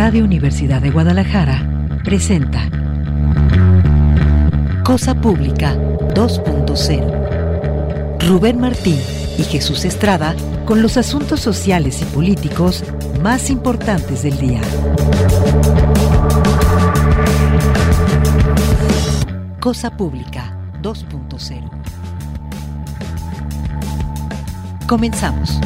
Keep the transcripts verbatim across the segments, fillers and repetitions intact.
Radio Universidad de Guadalajara presenta Cosa Pública dos punto cero. Rubén Martín y Jesús Estrada con los asuntos sociales y políticos más importantes del día. Cosa Pública dos punto cero. Comenzamos.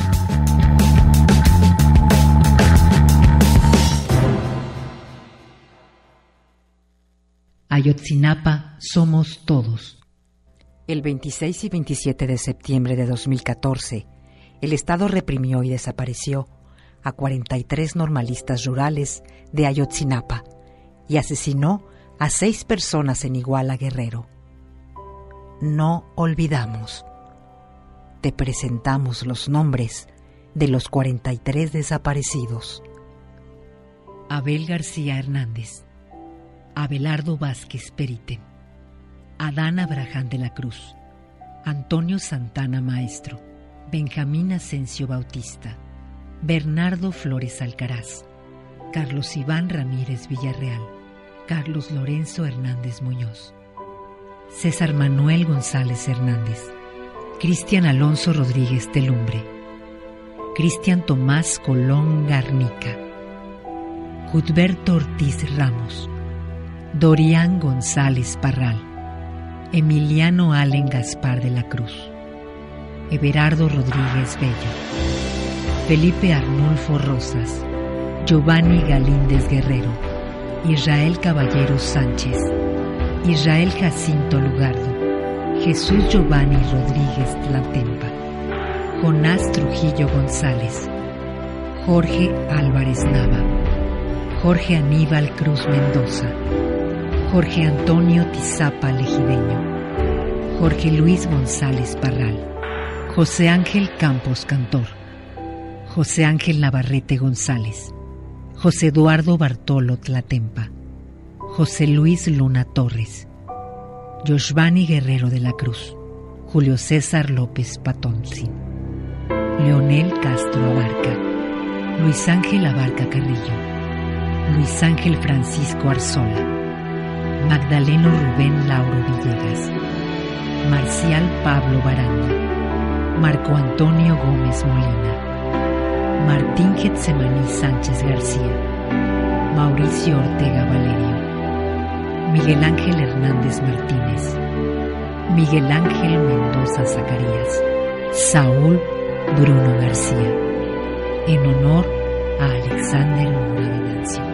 Ayotzinapa somos todos. El veintiséis y veintisiete de septiembre de dos mil catorce, el Estado reprimió y desapareció a cuarenta y tres normalistas rurales de Ayotzinapa y asesinó a seis personas en Iguala, Guerrero. No olvidamos. Te presentamos los nombres de los cuarenta y tres desaparecidos. Abel García Hernández, Abelardo Vázquez Perite, Adán Abraham de la Cruz, Antonio Santana Maestro, Benjamín Asensio Bautista, Bernardo Flores Alcaraz, Carlos Iván Ramírez Villarreal, Carlos Lorenzo Hernández Muñoz, César Manuel González Hernández, Cristian Alonso Rodríguez Telumbre, Cristian Tomás Colón Garnica, Cudberto Ortiz Ramos, Dorián González Parral, Emiliano Allen Gaspar de la Cruz, Everardo Rodríguez Bello, Felipe Arnulfo Rosas, Giovanni Galíndez Guerrero, Israel Caballero Sánchez, Israel Jacinto Lugardo, Jesús Giovanni Rodríguez Tlatempa, Jonás Trujillo González, Jorge Álvarez Nava, Jorge Aníbal Cruz Mendoza, Jorge Antonio Tizapa Legideño, Jorge Luis González Parral, José Ángel Campos Cantor, José Ángel Navarrete González, José Eduardo Bartolo Tlatempa, José Luis Luna Torres, Yoshvani Guerrero de la Cruz, Julio César López Patoncin, Leonel Castro Abarca, Luis Ángel Abarca Carrillo, Luis Ángel Francisco Arzola, Magdaleno Rubén Lauro Villegas, Marcial Pablo Baranda, Marco Antonio Gómez Molina, Martín Getsemaní Sánchez García, Mauricio Ortega Valerio, Miguel Ángel Hernández Martínez, Miguel Ángel Mendoza Zacarías, Saúl Bruno García, en honor a Alexander Mora Venancio.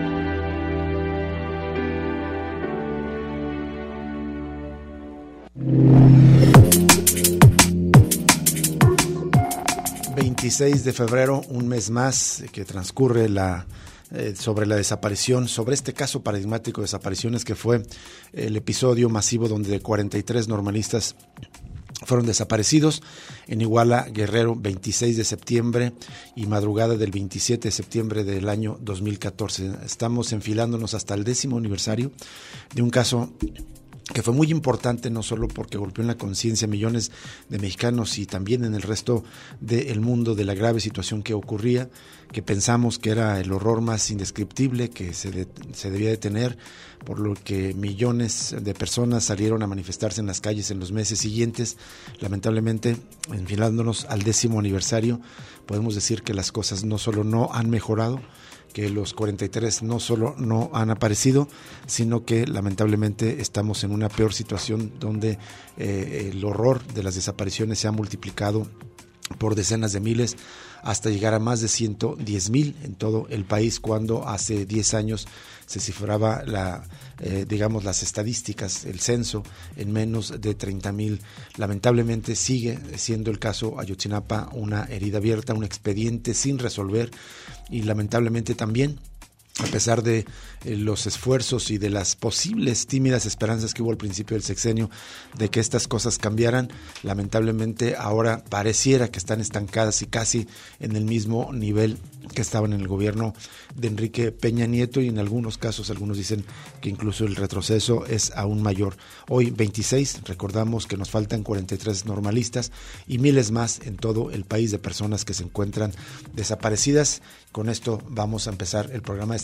veintiséis de febrero, un mes más que transcurre la eh, sobre la desaparición, sobre este caso paradigmático de desapariciones que fue el episodio masivo donde cuarenta y tres normalistas fueron desaparecidos en Iguala, Guerrero, veintiséis de septiembre y madrugada del veintisiete de septiembre del año dos mil catorce. Estamos enfilándonos hasta el décimo aniversario de un caso que fue muy importante, no solo porque golpeó en la conciencia a millones de mexicanos y también en el resto del mundo de la grave situación que ocurría, que pensamos que era el horror más indescriptible que se, de, se debía de tener, por lo que millones de personas salieron a manifestarse en las calles en los meses siguientes. Lamentablemente, enfilándonos al décimo aniversario, podemos decir que las cosas no solo no han mejorado, que los cuarenta y tres no solo no han aparecido, sino que lamentablemente estamos en una peor situación donde eh, el horror de las desapariciones se ha multiplicado por decenas de miles hasta llegar a más de ciento diez mil en todo el país, cuando hace diez años se cifraba la, eh, digamos, las estadísticas, el censo, en menos de treinta mil. Lamentablemente sigue siendo el caso Ayotzinapa una herida abierta, un expediente sin resolver, y lamentablemente también, a pesar de eh, los esfuerzos y de las posibles tímidas esperanzas que hubo al principio del sexenio de que estas cosas cambiaran, lamentablemente ahora pareciera que están estancadas y casi en el mismo nivel que estaban en el gobierno de Enrique Peña Nieto, y en algunos casos algunos dicen que incluso el retroceso es aún mayor. Hoy veintiséis, recordamos que nos faltan cuarenta y tres normalistas y miles más en todo el país de personas que se encuentran desaparecidas. Con esto vamos a empezar el programa de esta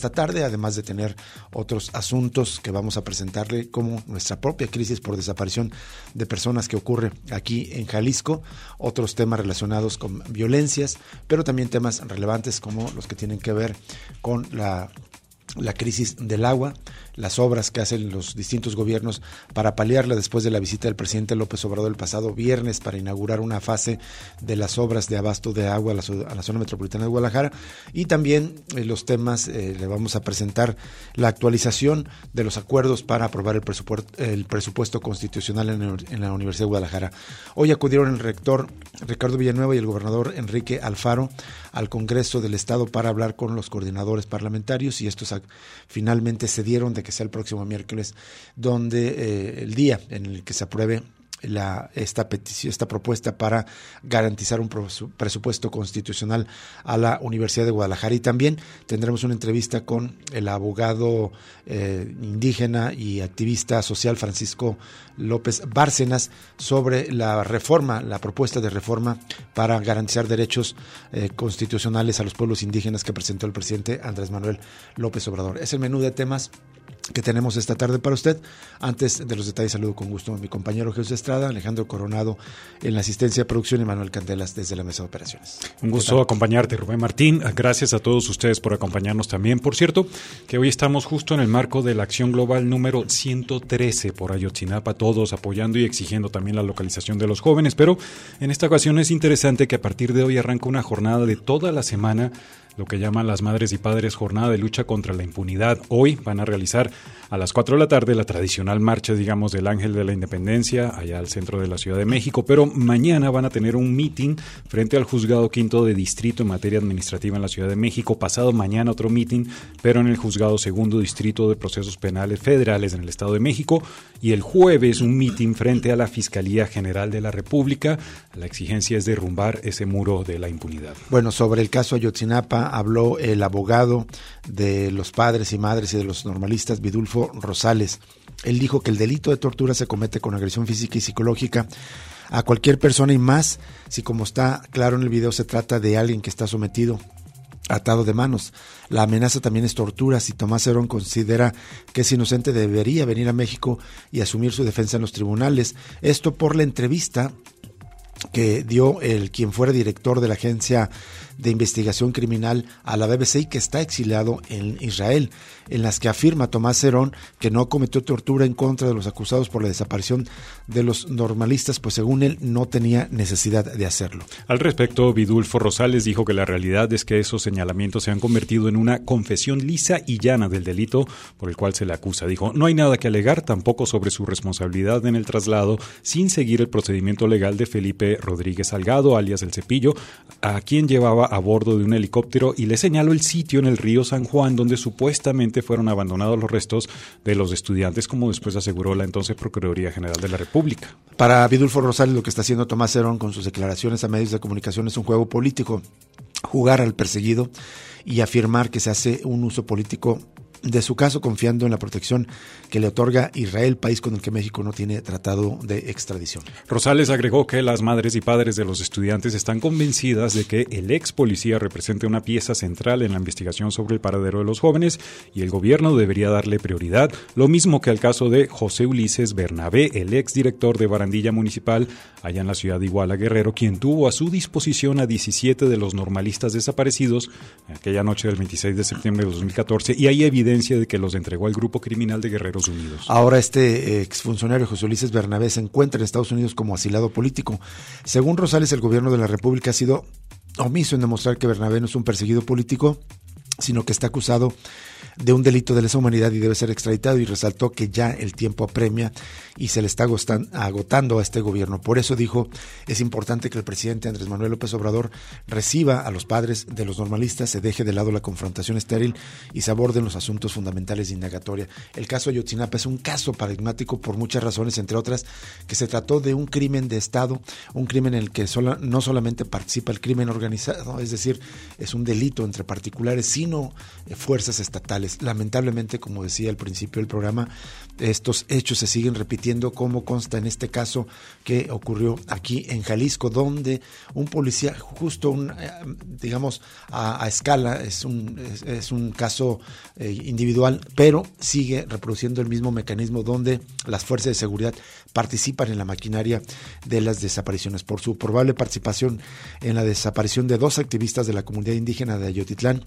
esta tarde, además de tener otros asuntos que vamos a presentarle, como nuestra propia crisis por desaparición de personas que ocurre aquí en Jalisco, otros temas relacionados con violencias, pero también temas relevantes como los que tienen que ver con la la crisis del agua, las obras que hacen los distintos gobiernos para paliarla después de la visita del presidente López Obrador el pasado viernes para inaugurar una fase de las obras de abasto de agua a la, a la zona metropolitana de Guadalajara, y también eh, los temas, eh, le vamos a presentar la actualización de los acuerdos para aprobar el presupuesto, el presupuesto constitucional en, el, en la Universidad de Guadalajara. Hoy acudieron el rector Ricardo Villanueva y el gobernador Enrique Alfaro al Congreso del Estado para hablar con los coordinadores parlamentarios, y estos finalmente se dieron de que sea el próximo miércoles donde eh, el día en el que se apruebe la, esta petición, esta propuesta para garantizar un presupuesto constitucional a la Universidad de Guadalajara. Y también tendremos una entrevista con el abogado eh, indígena y activista social Francisco López Bárcenas sobre la reforma, la propuesta de reforma para garantizar derechos eh, constitucionales a los pueblos indígenas que presentó el presidente Andrés Manuel López Obrador. Es el menú de temas que tenemos esta tarde para usted. Antes de los detalles, saludo con gusto a mi compañero Jesús Estrada, Alejandro Coronado en la asistencia de producción y Manuel Candelas desde la mesa de operaciones. Un gusto acompañarte, Rubén Martín. Gracias a todos ustedes por acompañarnos también. Por cierto, que hoy estamos justo en el marco de la acción global número ciento trece por Ayotzinapa, todos apoyando y exigiendo también la localización de los jóvenes, pero en esta ocasión es interesante que a partir de hoy arranca una jornada de toda la semana, lo que llaman las Madres y Padres Jornada de Lucha contra la Impunidad. Hoy van a realizar a las cuatro de la tarde la tradicional marcha, digamos, del Ángel de la Independencia, allá al centro de la Ciudad de México, pero mañana van a tener un meeting frente al Juzgado Quinto de Distrito en materia administrativa en la Ciudad de México. Pasado mañana otro meeting, pero en el Juzgado Segundo Distrito de Procesos Penales Federales en el Estado de México. Y el jueves un meeting frente a la Fiscalía General de la República. La exigencia es derrumbar ese muro de la impunidad. Bueno, sobre el caso Ayotzinapa habló el abogado de los padres y madres y de los normalistas, Vidulfo Rosales. Él dijo que el delito de tortura se comete con agresión física y psicológica a cualquier persona, y más si, como está claro en el video, se trata de alguien que está sometido, atado de manos. La amenaza también es tortura. Si Tomás Herón considera que es inocente, debería venir a México y asumir su defensa en los tribunales. Esto por la entrevista que dio el quien fuera director de la Agencia de Investigación Criminal a la B B C y que está exiliado en Israel, en las que afirma Tomás Herón que no cometió tortura en contra de los acusados por la desaparición de los normalistas, pues según él no tenía necesidad de hacerlo. Al respecto, Vidulfo Rosales dijo que la realidad es que esos señalamientos se han convertido en una confesión lisa y llana del delito por el cual se le acusa. Dijo, no hay nada que alegar tampoco sobre su responsabilidad en el traslado sin seguir el procedimiento legal de Felipe Rodríguez Salgado, alias El Cepillo, a quien llevaba a bordo de un helicóptero, y le señaló el sitio en el río San Juan donde supuestamente fueron abandonados los restos de los estudiantes, como después aseguró la entonces Procuraduría General de la República. Para Vidulfo Rosales, lo que está haciendo Tomás Herón con sus declaraciones a medios de comunicación es un juego político, jugar al perseguido y afirmar que se hace un uso político de su caso, confiando en la protección que le otorga Israel, país con el que México no tiene tratado de extradición. Rosales agregó que las madres y padres de los estudiantes están convencidas de que el ex policía representa una pieza central en la investigación sobre el paradero de los jóvenes y el gobierno debería darle prioridad, lo mismo que al caso de José Ulises Bernabé, el ex director de Barandilla Municipal, allá en la ciudad de Iguala, Guerrero, quien tuvo a su disposición a diecisiete de los normalistas desaparecidos en aquella noche del veintiséis de septiembre de dos mil catorce, y hay evidencia de que los entregó al grupo criminal de Guerreros Unidos. Ahora este exfuncionario José Ulises Bernabé se encuentra en Estados Unidos como asilado político. Según Rosales, el gobierno de la República ha sido omiso en demostrar que Bernabé no es un perseguido político, sino que está acusado de un delito de lesa humanidad y debe ser extraditado, y resaltó que ya el tiempo apremia y se le está agotando a este gobierno. Por eso dijo, es importante que el presidente Andrés Manuel López Obrador reciba a los padres de los normalistas, se deje de lado la confrontación estéril y se aborden los asuntos fundamentales de indagatoria. El caso Ayotzinapa es un caso paradigmático por muchas razones, entre otras que se trató de un crimen de Estado, un crimen en el que sola, no solamente participa el crimen organizado, es decir, es un delito entre particulares, sino sino eh, fuerzas estatales. Lamentablemente, como decía al principio del programa, estos hechos se siguen repitiendo, como consta en este caso que ocurrió aquí en Jalisco, donde un policía, justo un, eh, digamos, a, a escala, es un, es, es un caso eh, individual, pero sigue reproduciendo el mismo mecanismo donde las fuerzas de seguridad participan en la maquinaria de las desapariciones. Por su probable participación en la desaparición de dos activistas de la comunidad indígena de Ayotitlán,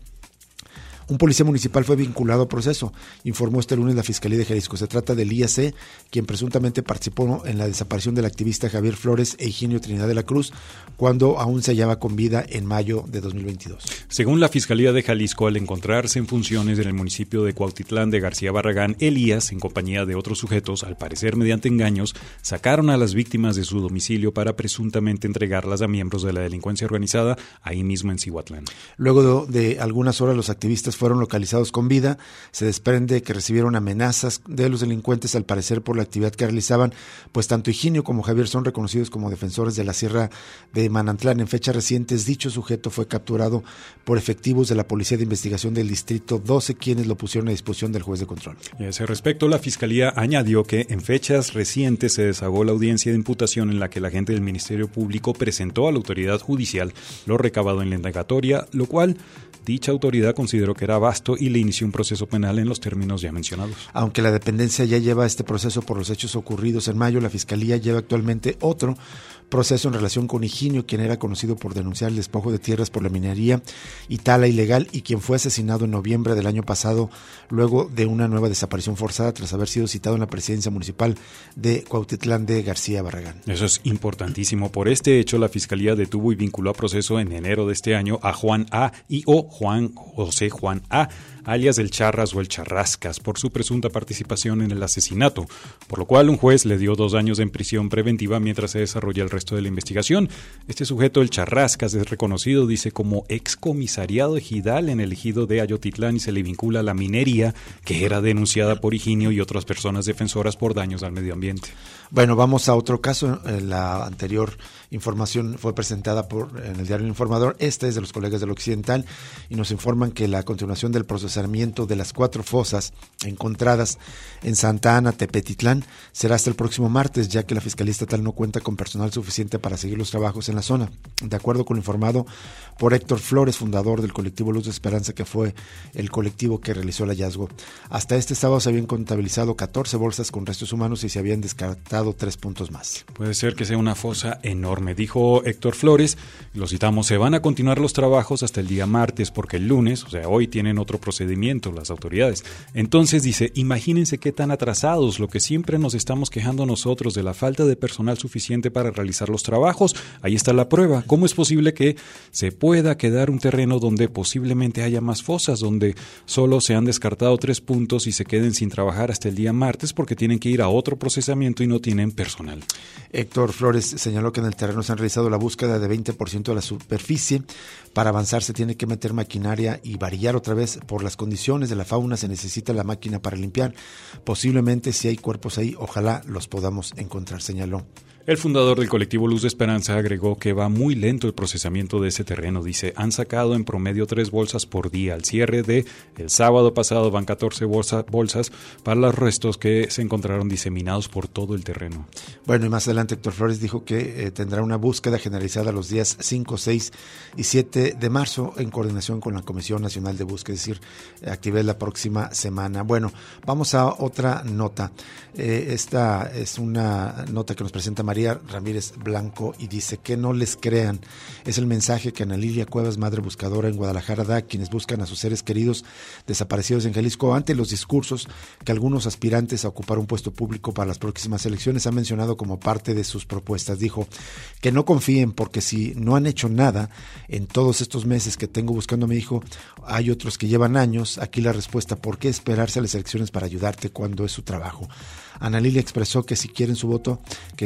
un policía municipal fue vinculado al proceso, informó este lunes la Fiscalía de Jalisco. Se trata del I A C, quien presuntamente participó en la desaparición del activista Javier Flores e Higinio Trinidad de la Cruz, cuando aún se hallaba con vida en mayo de dos mil veintidós. Según la Fiscalía de Jalisco, al encontrarse en funciones en el municipio de Cuautitlán de García Barragán, Elías, en compañía de otros sujetos, al parecer mediante engaños, sacaron a las víctimas de su domicilio para presuntamente entregarlas a miembros de la delincuencia organizada ahí mismo en Cihuatlán. Luego de, de algunas horas, los activistas fueron localizados con vida. Se desprende que recibieron amenazas de los delincuentes, al parecer por la actividad que realizaban, pues tanto Higinio como Javier son reconocidos como defensores de la Sierra de Manantlán. En fechas recientes, dicho sujeto fue capturado por efectivos de la Policía de Investigación del Distrito doce, quienes lo pusieron a disposición del juez de control. Y a ese respecto, la Fiscalía añadió que en fechas recientes se desahogó la audiencia de imputación en la que el agente del Ministerio Público presentó a la autoridad judicial lo recabado en la indagatoria, lo cual dicha autoridad consideró que era vasto y le inició un proceso penal en los términos ya mencionados. Aunque la dependencia ya lleva este proceso por los hechos ocurridos en mayo, la Fiscalía lleva actualmente otro proceso en relación con Higinio, quien era conocido por denunciar el despojo de tierras por la minería y tala ilegal, y quien fue asesinado en noviembre del año pasado luego de una nueva desaparición forzada tras haber sido citado en la presidencia municipal de Cuautitlán de García Barragán. Eso es importantísimo. Por este hecho, la Fiscalía detuvo y vinculó a proceso en enero de este año a Juan A. y o Juan José Juan A., alias el Charras o el Charrascas, por su presunta participación en el asesinato, por lo cual un juez le dio dos años en prisión preventiva mientras se desarrolla el resto de la investigación. Este sujeto, el Charrascas, es reconocido, dice, como excomisariado ejidal en el ejido de Ayotitlán y se le vincula a la minería, que era denunciada por Higinio y otras personas defensoras por daños al medio ambiente. Bueno, vamos a otro caso. La anterior información fue presentada por en el diario El Informador. Este es de los colegas del Occidental y nos informan que la continuación del procesamiento de las cuatro fosas encontradas en Santa Ana, Tepetitlán, será hasta el próximo martes, ya que la Fiscalía Estatal no cuenta con personal suficiente para seguir los trabajos en la zona. De acuerdo con lo informado por Héctor Flores, fundador del colectivo Luz de Esperanza, que fue el colectivo que realizó el hallazgo. Hasta este sábado se habían contabilizado catorce bolsas con restos humanos y se habían descartado tres puntos más. Puede ser que sea una fosa enorme, dijo Héctor Flores. Lo citamos: se van a continuar los trabajos hasta el día martes porque el lunes, o sea, hoy tienen otro procedimiento las autoridades. Entonces dice, imagínense qué tan atrasados, lo que siempre nos estamos quejando nosotros de la falta de personal suficiente para realizar los trabajos. Ahí está la prueba. ¿Cómo es posible que se pueda quedar un terreno donde posiblemente haya más fosas, donde solo se han descartado tres puntos y se queden sin trabajar hasta el día martes porque tienen que ir a otro procesamiento y no tienen personal? Héctor Flores señaló que en el terreno se han realizado la búsqueda de veinte por ciento de la superficie. Para avanzar se tiene que meter maquinaria y varillar otra vez. Por las condiciones de la fauna se necesita la máquina para limpiar. Posiblemente si hay cuerpos ahí, ojalá los podamos encontrar, señaló. El fundador del colectivo Luz de Esperanza agregó que va muy lento el procesamiento de ese terreno. Dice, han sacado en promedio tres bolsas por día. Al cierre de el sábado pasado van catorce bolsa, bolsas para los restos que se encontraron diseminados por todo el terreno. Bueno, y más adelante Héctor Flores dijo que eh, tendrá una búsqueda generalizada los días cinco, seis y siete de marzo en coordinación con la Comisión Nacional de Búsqueda, es decir, eh, actividad la próxima semana. Bueno, vamos a otra nota. Eh, esta es una nota que nos presenta María Ramírez Blanco y dice que no les crean. Es el mensaje que Ana Lilia Cuevas, madre buscadora en Guadalajara, da a quienes buscan a sus seres queridos desaparecidos en Jalisco ante los discursos que algunos aspirantes a ocupar un puesto público para las próximas elecciones han mencionado como parte de sus propuestas. Dijo que no confíen porque si no han hecho nada en todos estos meses que tengo buscando a mi hijo, hay otros que llevan años. Aquí la respuesta: ¿por qué esperarse a las elecciones para ayudarte cuando es su trabajo? Ana Lilia expresó que si quieren su voto, que encuentren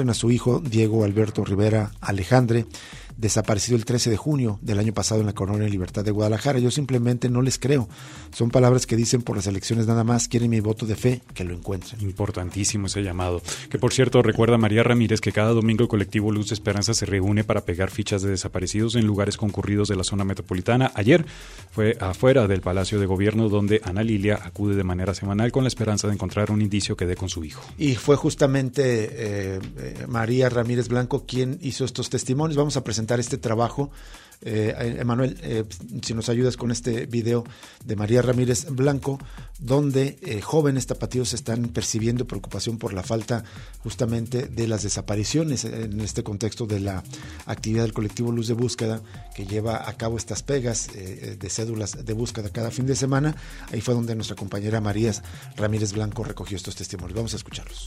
a su hijo Diego Alberto Rivera Alejandre, desaparecido el trece de junio del año pasado en la Colonia Libertad de Guadalajara. Yo simplemente no les creo. Son palabras que dicen por las elecciones nada más, quieren mi voto de fe, que lo encuentren. Importantísimo ese llamado. Que por cierto, recuerda María Ramírez que cada domingo el colectivo Luz de Esperanza se reúne para pegar fichas de desaparecidos en lugares concurridos de la zona metropolitana. Ayer fue afuera del Palacio de Gobierno, donde Ana Lilia acude de manera semanal con la esperanza de encontrar un indicio que dé con su hijo. Y fue justamente eh, eh, María Ramírez Blanco quien hizo estos testimonios. Vamos a presentar este trabajo. Eh, Emanuel, eh, si nos ayudas con este video de María Ramírez Blanco, donde eh, jóvenes tapatíos están percibiendo preocupación por la falta justamente de las desapariciones en este contexto de la actividad del colectivo Luz de Búsqueda, que lleva a cabo estas pegas eh, de cédulas de búsqueda cada fin de semana. Ahí fue donde nuestra compañera María Ramírez Blanco recogió estos testimonios. Vamos a escucharlos.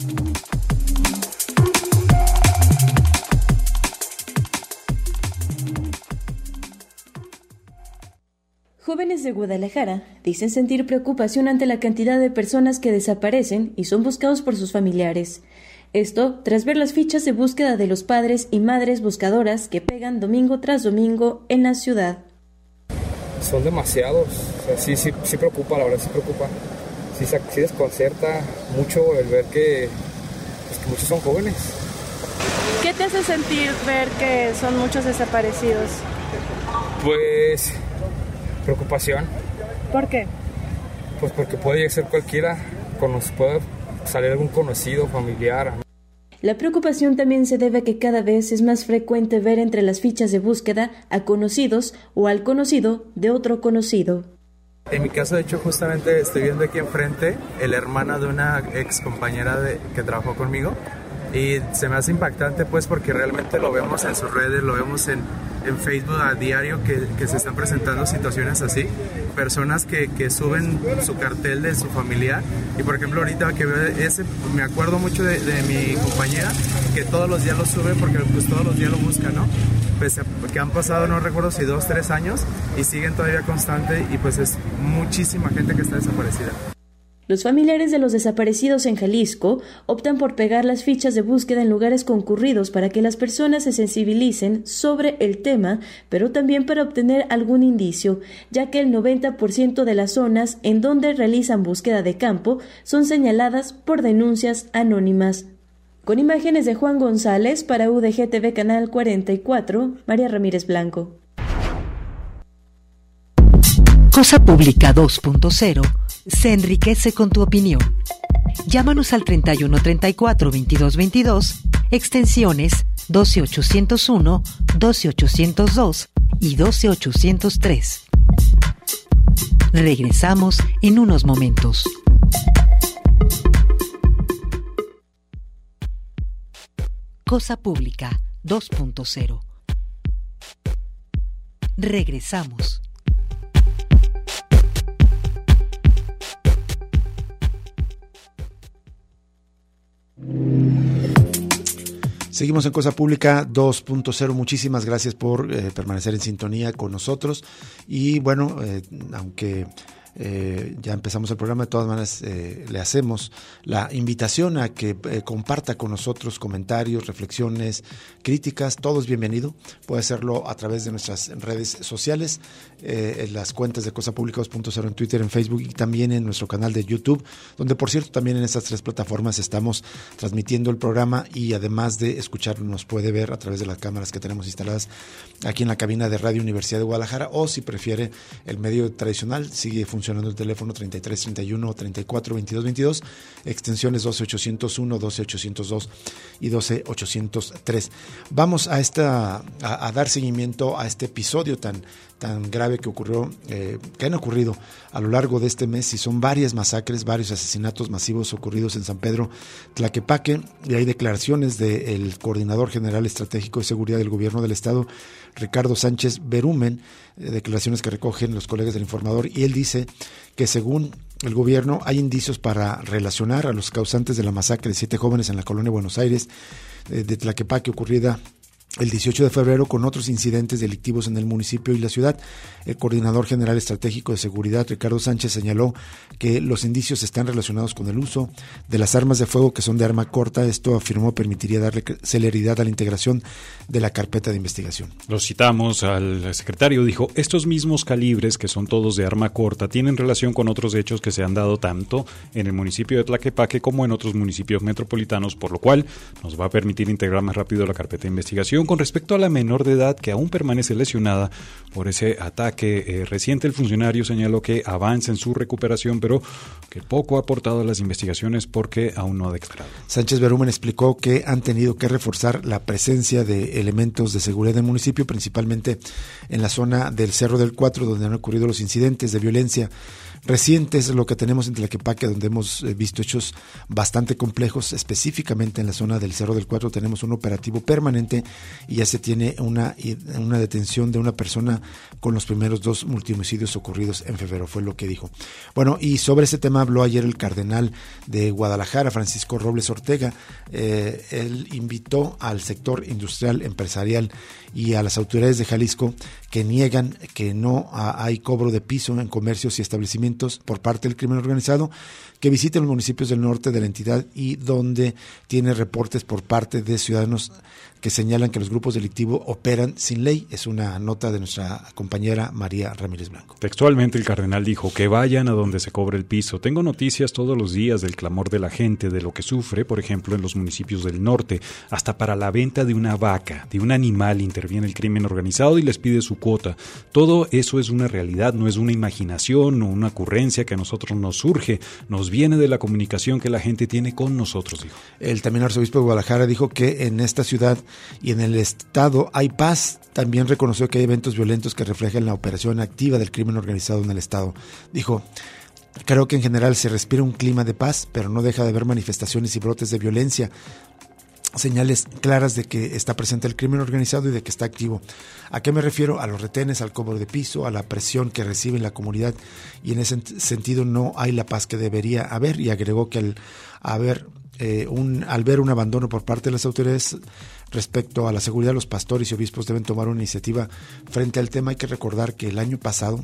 Jóvenes de Guadalajara dicen sentir preocupación ante la cantidad de personas que desaparecen y son buscados por sus familiares. Esto tras ver las fichas de búsqueda de los padres y madres buscadoras que pegan domingo tras domingo en la ciudad. Son demasiados, o sea, sí, sí, sí preocupa, la verdad sí preocupa. Sí, sí desconcerta mucho el ver que, pues, que muchos son jóvenes. ¿Qué te hace sentir ver que son muchos desaparecidos? Pues preocupación. ¿Por qué? Pues porque puede ser cualquiera, puede salir algún conocido, familiar. La preocupación también se debe a que cada vez es más frecuente ver entre las fichas de búsqueda a conocidos o al conocido de otro conocido. En mi caso, de hecho, justamente estoy viendo aquí enfrente el hermano de una ex compañera de, que trabajó conmigo, y se me hace impactante pues porque realmente lo vemos en sus redes, lo vemos en, en Facebook a diario que, que se están presentando situaciones así, personas que, que suben su cartel de su familiar. Y por ejemplo ahorita que veo ese, me acuerdo mucho de, de mi compañera que todos los días lo sube porque pues todos los días lo busca, ¿no? Pues que han pasado, no recuerdo si dos, tres años y siguen todavía constante, y pues es muchísima gente que está desaparecida. Los familiares de los desaparecidos en Jalisco optan por pegar las fichas de búsqueda en lugares concurridos para que las personas se sensibilicen sobre el tema, pero también para obtener algún indicio, ya que el noventa por ciento de las zonas en donde realizan búsqueda de campo son señaladas por denuncias anónimas. Con imágenes de Juan González para U D G T V Canal cuarenta y cuatro, María Ramírez Blanco. Cosa Pública dos punto cero se enriquece con tu opinión. Llámanos al treinta y uno treinta y cuatro veintidós veintidós, extensiones doce ochocientos uno, doce ochocientos dos y doce ochocientos tres. Regresamos en unos momentos. Cosa Pública dos punto cero. Regresamos. Seguimos en Cosa Pública dos punto cero. Muchísimas gracias por eh, permanecer en sintonía con nosotros. Y bueno, eh, aunque eh, ya empezamos el programa, de todas maneras eh, le hacemos la invitación a que eh, comparta con nosotros comentarios, reflexiones, críticas. Todo es bienvenido. Puede hacerlo a través de nuestras redes sociales, eh, en las cuentas de Cosa Pública dos punto cero en Twitter, en Facebook y también en nuestro canal de YouTube, donde por cierto también en estas tres plataformas estamos transmitiendo el programa, y además de escucharlo nos puede ver a través de las cámaras que tenemos instaladas aquí en la cabina de Radio Universidad de Guadalajara, o si prefiere el medio tradicional, sigue funcionando el teléfono treinta y tres treinta y uno treinta y cuatro veintidós veintidós, extensiones doce ochocientos uno, doce ochocientos dos y doce ochocientos tres. Vamos a esta a, a dar seguimiento a este episodio tan tan grave que ocurrió, eh, que han ocurrido a lo largo de este mes, y son varias masacres, varios asesinatos masivos ocurridos en San Pedro Tlaquepaque, y hay declaraciones del Coordinador General Estratégico de Seguridad del Gobierno del Estado, Ricardo Sánchez Berumen, eh, declaraciones que recogen los colegas del Informador, y él dice que según el gobierno hay indicios para relacionar a los causantes de la masacre de siete jóvenes en la colonia Buenos Aires eh, de Tlaquepaque ocurrida el dieciocho de febrero con otros incidentes delictivos en el municipio y la ciudad. El coordinador general estratégico de seguridad, Ricardo Sánchez, señaló que los indicios están relacionados con el uso de las armas de fuego que son de arma corta. Esto, afirmó, permitiría darle celeridad a la integración de la carpeta de investigación. Lo citamos al secretario, dijo, estos mismos calibres, que son todos de arma corta, tienen relación con otros hechos que se han dado tanto en el municipio de Tlaquepaque como en otros municipios metropolitanos, por lo cual nos va a permitir integrar más rápido la carpeta de investigación. Con respecto a la menor de edad que aún permanece lesionada por ese ataque eh, reciente, el funcionario señaló que avanza en su recuperación, pero que poco ha aportado a las investigaciones porque aún no ha declarado. Sánchez Berumen explicó que han tenido que reforzar la presencia de elementos de seguridad del municipio, principalmente en la zona del Cerro del Cuatro, donde han ocurrido los incidentes de violencia recientes, lo que tenemos en Tlaquepaque, donde hemos visto hechos bastante complejos. Específicamente en la zona del Cerro del Cuatro tenemos un operativo permanente y ya se tiene una, una detención de una persona con los primeros dos multihomicidios ocurridos en febrero, fue lo que dijo. Bueno, y sobre ese tema habló ayer el cardenal de Guadalajara, Francisco Robles Ortega. Eh, él invitó al sector industrial, empresarial y a las autoridades de Jalisco que niegan que no hay cobro de piso en comercios y establecimientos por parte del crimen organizado, que visiten los municipios del norte de la entidad y donde tiene reportes por parte de ciudadanos que señalan que los grupos delictivos operan sin ley. Es una nota de nuestra compañera María Ramírez Blanco. Textualmente el cardenal dijo que vayan a donde se cobre el piso. Tengo noticias todos los días del clamor de la gente, de lo que sufre, por ejemplo, en los municipios del norte. Hasta para la venta de una vaca, de un animal, interviene el crimen organizado y les pide su cuota. Todo eso es una realidad, no es una imaginación o una ocurrencia que a nosotros nos surge, nos viene de la comunicación que la gente tiene con nosotros, dijo. El también arzobispo de Guadalajara dijo que en esta ciudad y en el estado hay paz. También reconoció que hay eventos violentos que reflejan la operación activa del crimen organizado en el estado. Dijo, creo que en general se respira un clima de paz, pero no deja de haber manifestaciones y brotes de violencia, señales claras de que está presente el crimen organizado y de que está activo. ¿A qué me refiero? A los retenes, al cobro de piso, a la presión que recibe la comunidad, y en ese sentido no hay la paz que debería haber. Y agregó que al haber eh, un, al ver un abandono por parte de las autoridades respecto a la seguridad, los pastores y obispos deben tomar una iniciativa frente al tema. Hay que recordar que el año pasado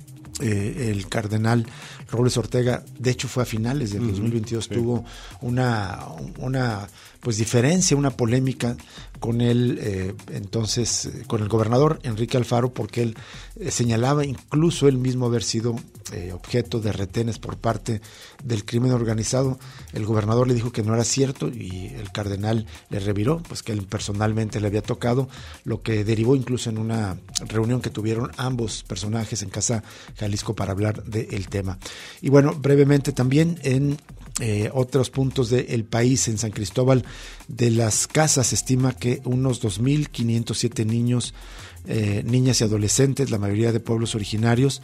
Eh, el cardenal Robles Ortega, de hecho fue a finales del uh-huh. dos mil veintidós, sí. tuvo una, una pues diferencia, una polémica con el eh, entonces con el gobernador Enrique Alfaro, porque él eh, señalaba incluso él mismo haber sido eh, objeto de retenes por parte del crimen organizado. El gobernador le dijo que no era cierto y el cardenal le reviró, pues que él personalmente le había tocado, lo que derivó incluso en una reunión que tuvieron ambos personajes en Casa Jalisco para hablar del tema. Y bueno, brevemente también en eh, otros puntos del país, en San Cristóbal de las Casas, se estima que unos dos mil quinientos siete niños, eh, niñas y adolescentes, la mayoría de pueblos originarios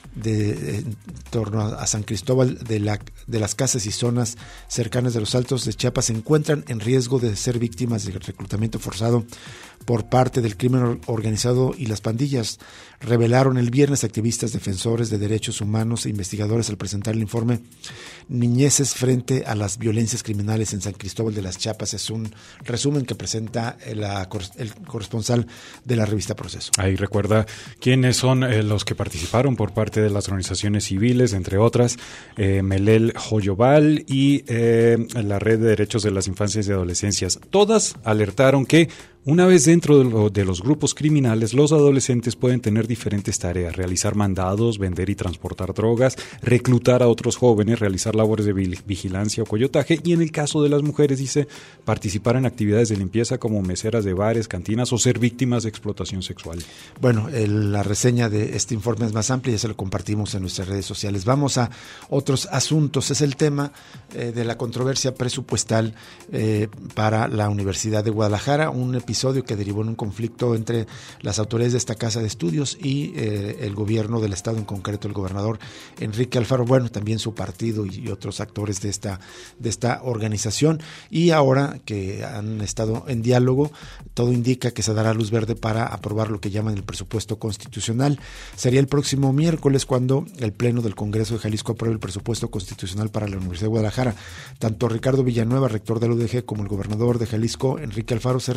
de en torno a San Cristóbal de, la, de las Casas y zonas cercanas de los Altos de Chiapas, se encuentran en riesgo de ser víctimas de reclutamiento forzado por parte del crimen organizado y las pandillas, revelaron el viernes activistas defensores de derechos humanos e investigadores al presentar el informe Niñeces frente a las violencias criminales en San Cristóbal de las Chiapas. Es un resumen que presenta la, el corresponsal de la revista Proceso. Ahí recuerda quiénes son eh, los que participaron por parte de las organizaciones civiles, entre otras, eh, Melel Joyobal y eh, la Red de Derechos de las Infancias y Adolescencias. Todas alertaron que una vez dentro de, lo, de los grupos criminales, los adolescentes pueden tener diferentes tareas: realizar mandados, vender y transportar drogas, reclutar a otros jóvenes, realizar labores de vigilancia o coyotaje, y en el caso de las mujeres, dice, participar en actividades de limpieza como meseras de bares, cantinas o ser víctimas de explotación sexual. Bueno, el, la reseña de este informe es más amplia, ya se lo compartimos en nuestras redes sociales. Vamos a otros asuntos. Es el tema eh, de la controversia presupuestal eh, para la Universidad de Guadalajara, un episodio episodio que derivó en un conflicto entre las autoridades de esta casa de estudios y eh, el gobierno del estado, en concreto el gobernador Enrique Alfaro, bueno, también su partido y, y otros actores de esta, de esta organización. Y ahora que han estado en diálogo, todo indica que se dará luz verde para aprobar lo que llaman el presupuesto constitucional. Sería el próximo miércoles cuando el Pleno del Congreso de Jalisco apruebe el presupuesto constitucional para la Universidad de Guadalajara. Tanto Ricardo Villanueva, rector de la U D G, como el gobernador de Jalisco, Enrique Alfaro, se reunieron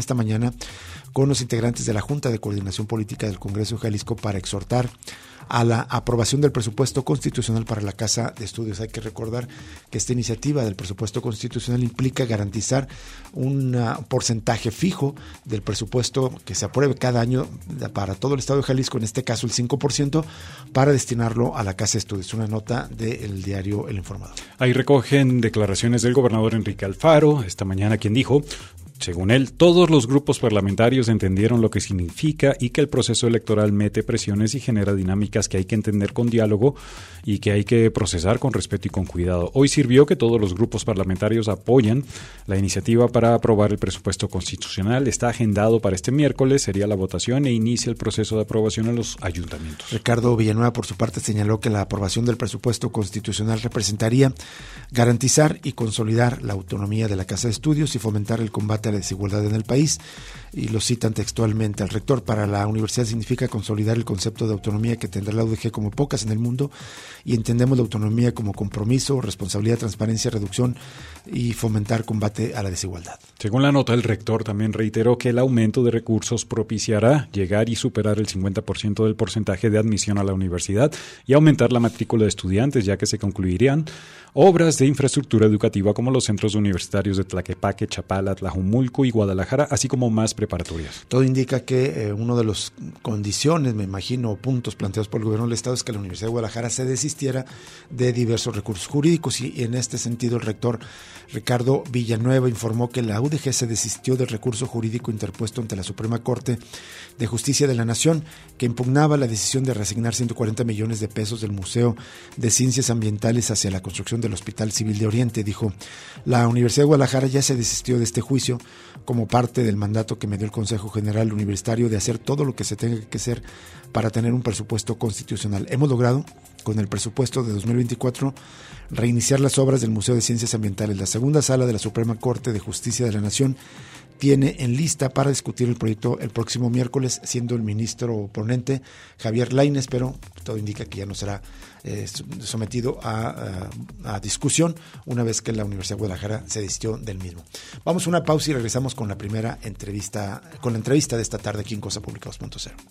esta mañana con los integrantes de la Junta de Coordinación Política del Congreso de Jalisco para exhortar a la aprobación del presupuesto constitucional para la Casa de Estudios. Hay que recordar que esta iniciativa del presupuesto constitucional implica garantizar un porcentaje fijo del presupuesto que se apruebe cada año para todo el estado de Jalisco, en este caso el cinco por ciento, para destinarlo a la Casa de Estudios. Una nota del diario El Informador. Ahí recogen declaraciones del gobernador Enrique Alfaro, esta mañana, quien dijo: según él, todos los grupos parlamentarios entendieron lo que significa y que el proceso electoral mete presiones y genera dinámicas que hay que entender con diálogo y que hay que procesar con respeto y con cuidado. Hoy sirvió que todos los grupos parlamentarios apoyan la iniciativa para aprobar el presupuesto constitucional. Está agendado para este miércoles, sería la votación e inicia el proceso de aprobación en los ayuntamientos. Ricardo Villanueva, por su parte, señaló que la aprobación del presupuesto constitucional representaría garantizar y consolidar la autonomía de la Casa de Estudios y fomentar el combate a la desigualdad en el país, y lo citan textualmente al rector: para la universidad significa consolidar el concepto de autonomía que tendrá la U D G como pocas en el mundo, y entendemos la autonomía como compromiso, responsabilidad, transparencia, reducción y fomentar combate a la desigualdad. Según la nota, el rector también reiteró que el aumento de recursos propiciará llegar y superar el cincuenta por ciento del porcentaje de admisión a la universidad y aumentar la matrícula de estudiantes, ya que se concluirían obras de infraestructura educativa como los centros universitarios de Tlaquepaque, Chapala, Tlajumulco y Guadalajara, así como más preparatorias. Todo indica que eh, uno de los condiciones, me imagino, puntos planteados por el gobierno del estado es que la Universidad de Guadalajara se desistiera de diversos recursos jurídicos, y en este sentido el rector Ricardo Villanueva informó que la U D G se desistió del recurso jurídico interpuesto ante la Suprema Corte de Justicia de la Nación, que impugnaba la decisión de reasignar ciento cuarenta millones de pesos del Museo de Ciencias Ambientales hacia la construcción del Hospital Civil de Oriente. Dijo: la Universidad de Guadalajara ya se desistió de este juicio como parte del mandato que me dio el Consejo General Universitario de hacer todo lo que se tenga que hacer para tener un presupuesto constitucional. Hemos logrado, con el presupuesto de dos mil veinticuatro, reiniciar las obras del Museo de Ciencias Ambientales. La segunda sala de la Suprema Corte de Justicia de la Nación tiene en lista para discutir el proyecto el próximo miércoles, siendo el ministro ponente Javier Lainez, pero todo indica que ya no será eh, sometido a, a, a discusión una vez que la Universidad de Guadalajara se desistió del mismo. Vamos a una pausa y regresamos con la primera entrevista, con la entrevista de esta tarde aquí en Cosa Pública dos punto cero.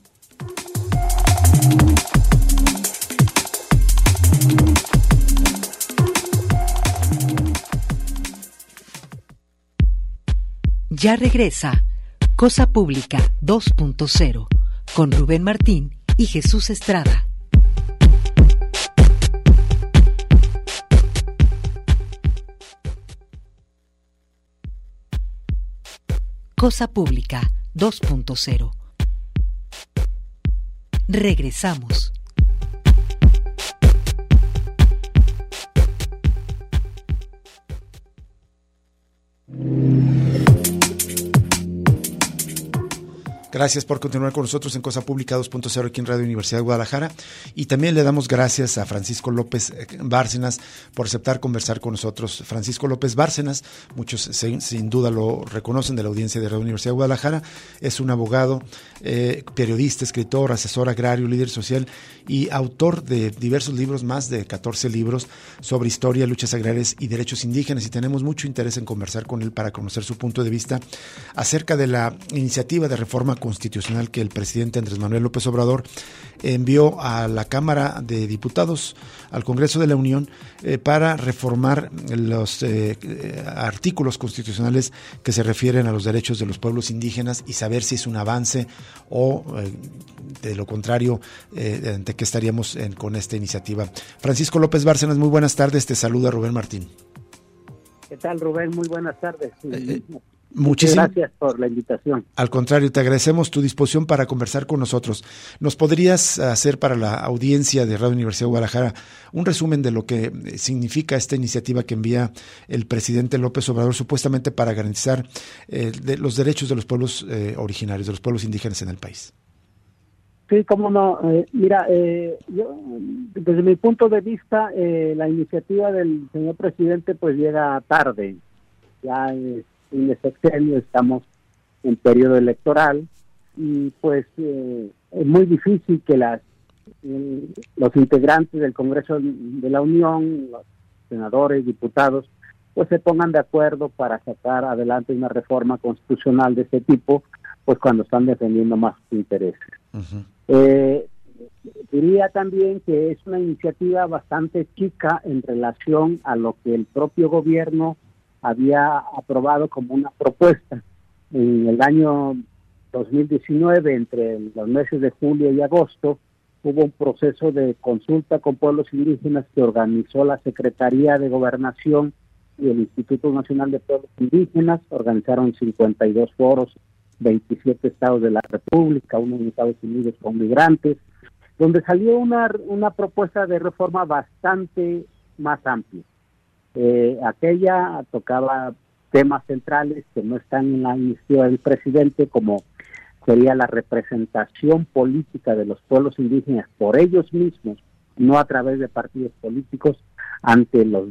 Ya regresa Cosa Pública dos punto cero con Rubén Martín y Jesús Estrada. Cosa Pública dos punto cero. Regresamos. Gracias por continuar con nosotros en Cosa Pública dos punto cero aquí en Radio Universidad de Guadalajara, y también le damos gracias a Francisco López Bárcenas por aceptar conversar con nosotros. Francisco López Bárcenas, muchos sin, sin duda lo reconocen de la audiencia de Radio Universidad de Guadalajara, es un abogado, eh, periodista, escritor, asesor agrario, líder social y autor de diversos libros, más de catorce libros sobre historia, luchas agrarias y derechos indígenas, y tenemos mucho interés en conversar con él para conocer su punto de vista acerca de la iniciativa de reforma constitucional que el presidente Andrés Manuel López Obrador envió a la Cámara de Diputados, al Congreso de la Unión, eh, para reformar los eh, artículos constitucionales que se refieren a los derechos de los pueblos indígenas, y saber si es un avance o eh, de lo contrario, eh, ante qué estaríamos en, con esta iniciativa. Francisco López Bárcenas, muy buenas tardes, te saluda Rubén Martín. ¿Qué tal, Rubén? Muy buenas tardes. Eh, eh. Muchísimas gracias por la invitación. Al contrario, te agradecemos tu disposición para conversar con nosotros. ¿Nos podrías hacer para la audiencia de Radio Universidad de Guadalajara un resumen de lo que significa esta iniciativa que envía el presidente López Obrador supuestamente para garantizar eh, de los derechos de los pueblos eh, originarios, de los pueblos indígenas en el país? Sí, cómo no. Eh, mira, eh, yo, desde mi punto de vista, eh, la iniciativa del señor presidente pues llega tarde. Ya eh, en el sexenio estamos en periodo electoral y pues eh, es muy difícil que las eh, los integrantes del Congreso de la Unión, los senadores, diputados, pues se pongan de acuerdo para sacar adelante una reforma constitucional de este tipo, pues cuando están defendiendo más sus intereses. Uh-huh. Eh, diría también que es una iniciativa bastante chica en relación a lo que el propio gobierno había aprobado como una propuesta. En el año dos mil diecinueve, entre los meses de julio y agosto, hubo un proceso de consulta con pueblos indígenas que organizó la Secretaría de Gobernación y el Instituto Nacional de Pueblos Indígenas. Organizaron cincuenta y dos foros, veintisiete estados de la República, uno en Estados Unidos con migrantes, donde salió una, una propuesta de reforma bastante más amplia. Eh, aquella tocaba temas centrales que no están en la iniciativa del presidente, como sería la representación política de los pueblos indígenas por ellos mismos, no a través de partidos políticos, ante los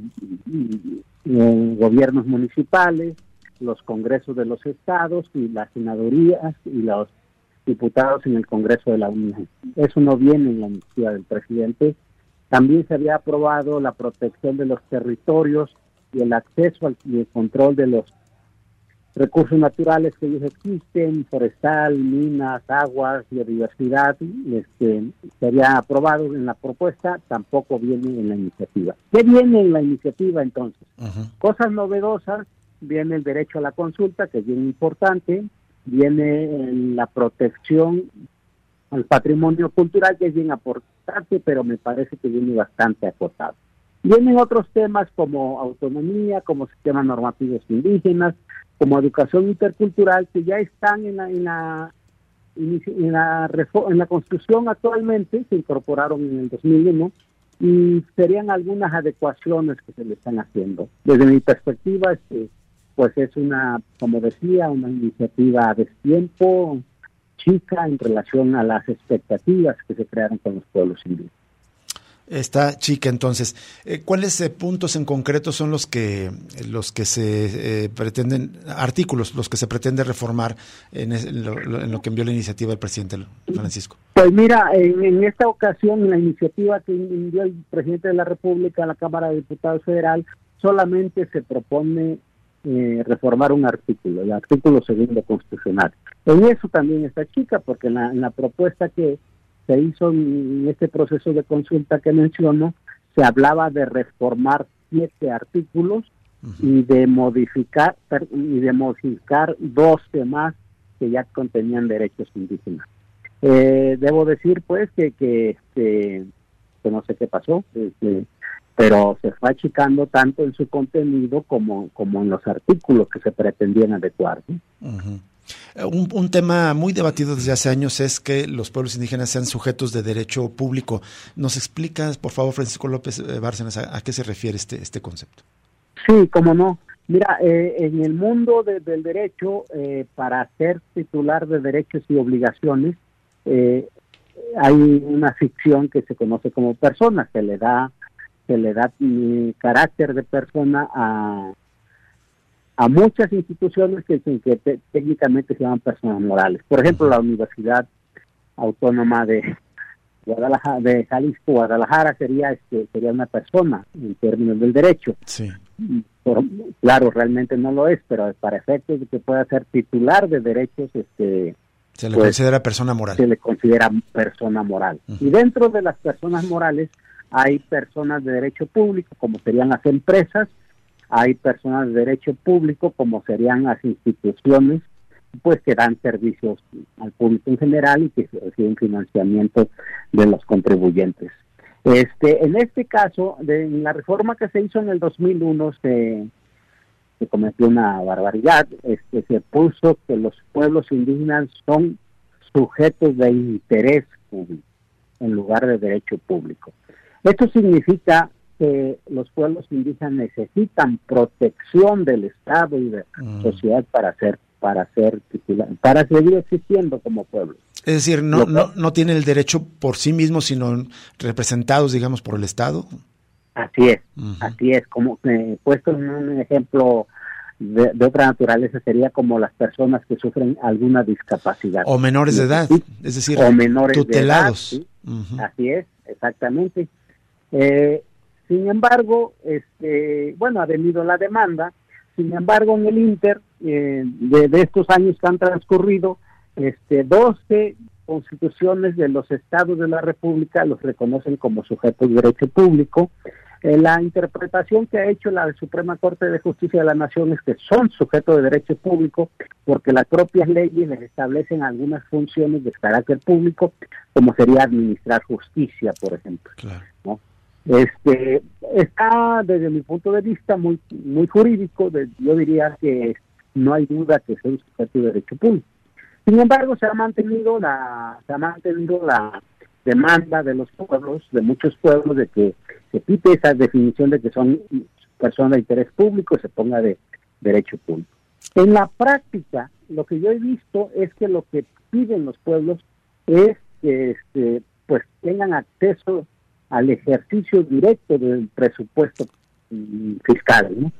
eh, gobiernos municipales, los congresos de los estados y las senadurías y los diputados en el Congreso de la Unión. Eso no viene en la iniciativa del presidente. También se había aprobado la protección de los territorios y el acceso al, y el control de los recursos naturales que ellos existen, forestal, minas, aguas, biodiversidad. Este, se había aprobado en la propuesta, tampoco viene en la iniciativa. ¿Qué viene en la iniciativa entonces? Uh-huh. Cosas novedosas. Viene el derecho a la consulta, que es bien importante. Viene la protección al patrimonio cultural, que es bien importante, pero me parece que viene bastante acotado. Vienen otros temas como autonomía, como sistemas normativos indígenas, como educación intercultural, que ya están en la en la en la, en la Constitución actualmente, se incorporaron en el dos mil uno, y serían algunas adecuaciones que se le están haciendo. Desde mi perspectiva, este, pues es una, como decía, una iniciativa a destiempo, chica en relación a las expectativas que se crearon con los pueblos indígenas. Está chica, entonces. Eh, ¿Cuáles eh, puntos en concreto son los que los que se eh, pretenden, artículos, los que se pretende reformar en, es, en, lo, en lo que envió la iniciativa del presidente Francisco? Pues mira, en, en esta ocasión, en la iniciativa que envió el presidente de la República a la Cámara de Diputados Federal, solamente se propone eh, reformar un artículo, el artículo segundo constitucional. En eso también está chica, porque en la, en la propuesta que se hizo en este proceso de consulta que menciono, se hablaba de reformar siete artículos uh-huh. y de modificar y de modificar doce más que ya contenían derechos indígenas. Eh, debo decir pues que que, que que no sé qué pasó, este, pero se fue achicando tanto en su contenido como como en los artículos que se pretendían adecuar, ¿sí? Uh-huh. Un, un tema muy debatido desde hace años es que los pueblos indígenas sean sujetos de derecho público. ¿Nos explicas, por favor, Francisco López Bárcenas, a, a qué se refiere este este concepto? Sí, cómo no. Mira, eh, en el mundo de, del derecho, eh, para ser titular de derechos y obligaciones, eh, hay una ficción que se conoce como persona, se le da, se le da eh, carácter de persona a a muchas instituciones que, que te, técnicamente se llaman personas morales. Por ejemplo, la Universidad Autónoma de Guadalajara, de Jalisco, Guadalajara sería este sería una persona en términos del derecho. Sí. Por, claro, realmente no lo es, pero para efectos de que pueda ser titular de derechos, este se le pues, considera persona moral. Se le considera persona moral. Uh-huh. Y dentro de las personas morales hay personas de derecho público, como serían las empresas. Hay personas de derecho público, como serían las instituciones, pues que dan servicios al público en general y que reciben financiamiento de los contribuyentes. Este, en este caso, de, en la reforma que se hizo en el dos mil uno, se, se cometió una barbaridad. Este, se puso que los pueblos indígenas son sujetos de interés público en lugar de derecho público. Esto significa que los pueblos indígenas necesitan protección del Estado y de la mm. sociedad para ser para ser para seguir existiendo como pueblo. Es decir, no no no tienen el derecho por sí mismos, sino representados, digamos, por el Estado. Así es, uh-huh. así es. Como eh, puesto en un ejemplo de, de otra naturaleza, sería como las personas que sufren alguna discapacidad o menores de edad, es decir, o menores tutelados. De edad, ¿sí? Uh-huh. Así es, exactamente. Eh, Sin embargo, este, bueno, ha venido la demanda. Sin embargo, en el Inter, eh, de, de estos años que han transcurrido, este, doce constituciones de los estados de la República los reconocen como sujetos de derecho público. Eh, la interpretación que ha hecho la Suprema Corte de Justicia de la Nación es que son sujetos de derecho público porque las propias leyes les establecen algunas funciones de carácter público, como sería administrar justicia, por ejemplo. Claro. ¿No? Este está desde mi punto de vista muy muy jurídico, de, yo diría que no hay duda que sea un sujeto de derecho público. Sin embargo, se ha mantenido la se ha mantenido la demanda de los pueblos, de muchos pueblos, de que se quite esa definición de que son personas de interés público y se ponga de derecho público. En la práctica, lo que yo he visto es que lo que piden los pueblos es que este, pues tengan acceso al ejercicio directo del presupuesto fiscal, ¿no?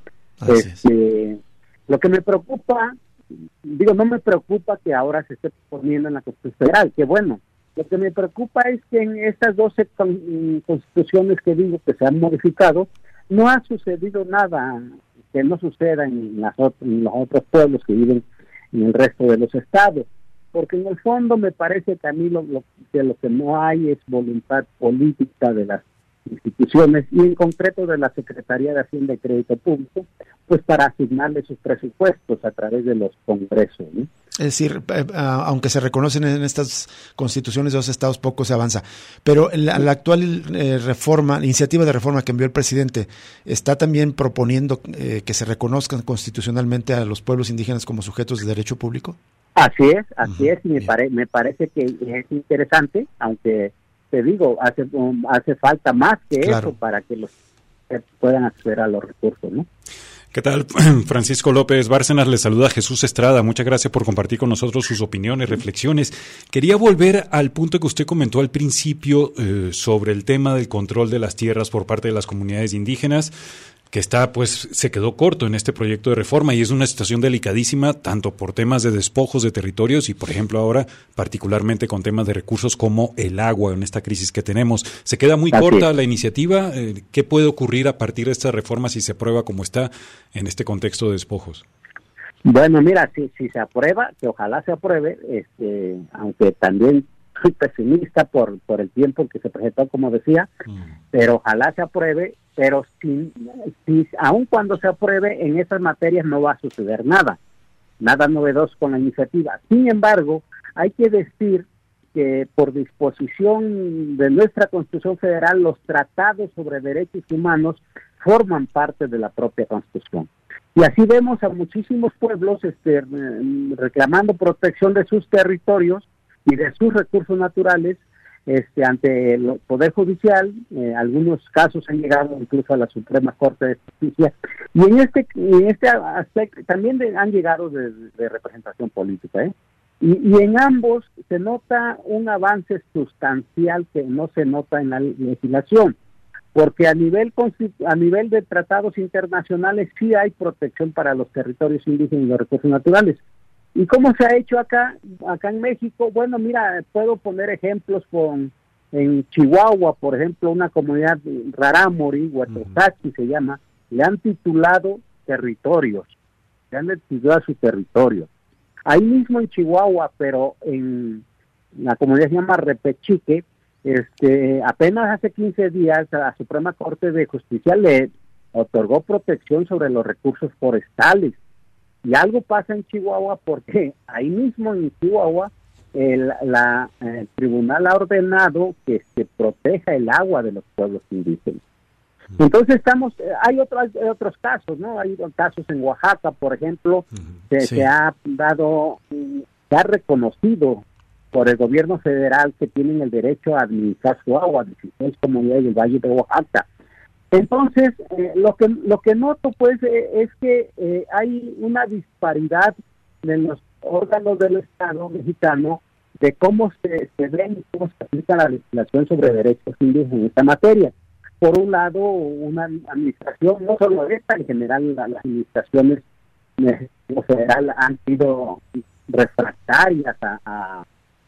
Este, lo que me preocupa, digo, no me preocupa que ahora se esté poniendo en la Constitución Federal, que bueno, lo que me preocupa es que en estas doce constituciones que digo que se han modificado, no ha sucedido nada que no suceda en, las otras, en los otros pueblos que viven en el resto de los estados, porque en el fondo me parece que a mí lo, lo, que lo que no hay es voluntad política de las instituciones y en concreto de la Secretaría de Hacienda y Crédito Público, pues para asignarle sus presupuestos a través de los congresos, ¿no? Es decir, eh, aunque se reconocen en estas constituciones de los estados, poco se avanza. Pero la, la actual eh, reforma, iniciativa de reforma que envió el presidente, ¿está también proponiendo eh, que se reconozcan constitucionalmente a los pueblos indígenas como sujetos de derecho público? Así es, así Uh-huh. es, y me, pare, me parece que es interesante, aunque te digo, hace, um, hace falta más que Claro. eso para que los eh, puedan acceder a los recursos, ¿no? ¿Qué tal? Francisco López Bárcenas, le saluda Jesús Estrada. Muchas gracias por compartir con nosotros sus opiniones, reflexiones. Quería volver al punto que usted comentó al principio eh, sobre el tema del control de las tierras por parte de las comunidades indígenas, que está, pues, se quedó corto en este proyecto de reforma y es una situación delicadísima, tanto por temas de despojos de territorios y, por ejemplo, ahora particularmente con temas de recursos como el agua en esta crisis que tenemos. Se queda muy Así corta es. la iniciativa. Eh, ¿Qué puede ocurrir a partir de esta reforma si se aprueba como está en este contexto de despojos? Bueno, mira, si, si se aprueba, que ojalá se apruebe, este, aunque también soy pesimista por, por el tiempo que se presentó, como decía, mm. pero ojalá se apruebe, pero si, si aun cuando se apruebe, en esas materias no va a suceder nada, nada novedoso con la iniciativa. Sin embargo, hay que decir que por disposición de nuestra Constitución Federal, los tratados sobre derechos humanos forman parte de la propia Constitución. Y así vemos a muchísimos pueblos este, reclamando protección de sus territorios y de sus recursos naturales este, ante el Poder Judicial. Eh, algunos casos han llegado incluso a la Suprema Corte de Justicia, y en este en este aspecto también de, han llegado de, de representación política, ¿eh? Y, y en ambos se nota un avance sustancial que no se nota en la legislación, porque a nivel a nivel de tratados internacionales sí hay protección para los territorios indígenas y los recursos naturales. ¿Y cómo se ha hecho acá acá en México? Bueno, mira, puedo poner ejemplos con en Chihuahua, por ejemplo, una comunidad rarámuri, Huatocachi uh-huh. se llama, le han titulado territorios, le han titulado su territorio. Ahí mismo en Chihuahua, pero en la comunidad se llama Repechique, este, apenas hace quince días la Suprema Corte de Justicia le otorgó protección sobre los recursos forestales. Y algo pasa en Chihuahua porque ahí mismo en Chihuahua el, la, el tribunal ha ordenado que se proteja el agua de los pueblos indígenas. Entonces estamos, hay otros hay otros casos, ¿no? Hay casos en Oaxaca, por ejemplo, que sí. se ha dado, se ha reconocido por el gobierno federal que tienen el derecho a administrar su agua, dieciséis comunidades del Valle de Oaxaca. Entonces, eh, lo que lo que noto, pues, eh, es que eh, hay una disparidad en los órganos del Estado mexicano de cómo se, se ven y cómo se aplica la legislación sobre derechos indígenas en esta materia. Por un lado, una administración, no solo esta, en general las administraciones eh, federal han sido refractarias a, a,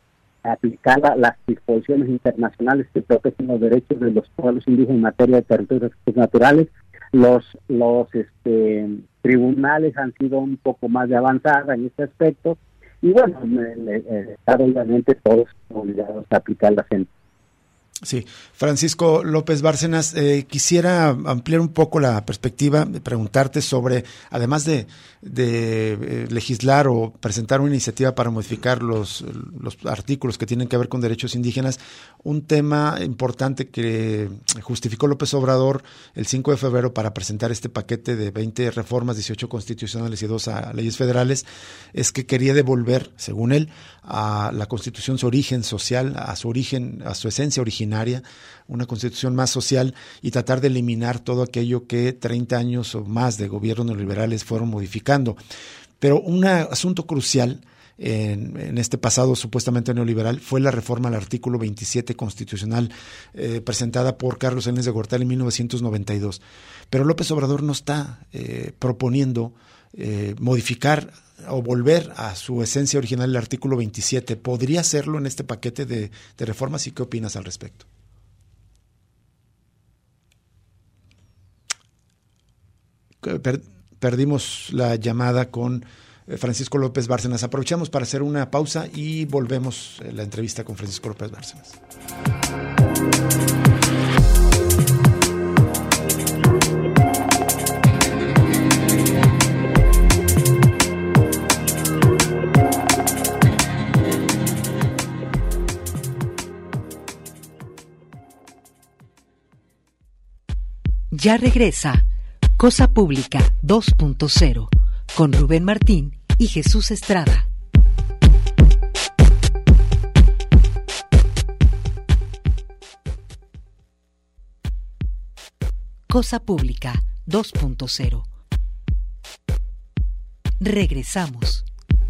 aplicar la, las disposiciones internacionales que protegen los derechos de los pueblos indígenas en materia de territorios naturales. Los los este, tribunales han sido un poco más de avanzada en este aspecto, y bueno, el, el Estado obviamente todos obligados a aplicar la sentencia. Sí, Francisco López Bárcenas, eh, quisiera ampliar un poco la perspectiva, preguntarte sobre, además de, de eh, legislar o presentar una iniciativa para modificar los, los artículos que tienen que ver con derechos indígenas, un tema importante que justificó López Obrador el cinco de febrero para presentar este paquete de veinte reformas, dieciocho constitucionales y dos a leyes federales, es que quería devolver, según él, a la Constitución su origen social, a su origen, a su esencia original, una constitución más social, y tratar de eliminar todo aquello que treinta años o más de gobiernos neoliberales fueron modificando. Pero un asunto crucial en, en este pasado supuestamente neoliberal fue la reforma al artículo veintisiete constitucional eh, presentada por Carlos Salinas de Gortari en mil novecientos noventa y dos. Pero López Obrador no está eh, proponiendo eh, modificar o volver a su esencia original el artículo veintisiete. ¿Podría hacerlo en este paquete de, de reformas? ¿Y qué opinas al respecto? Per, perdimos la llamada con Francisco López Bárcenas. Aprovechamos para hacer una pausa y volvemos a la entrevista con Francisco López Bárcenas. Ya regresa Cosa Pública dos punto cero con Rubén Martín y Jesús Estrada. Cosa Pública dos punto cero. Regresamos.